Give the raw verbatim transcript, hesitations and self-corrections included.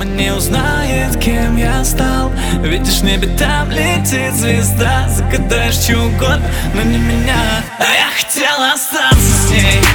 мама не узнает, кем я стал. Видишь, в небе там летит звезда. Загадаешь чего угодно, но не меня. А я хотел остаться с ней.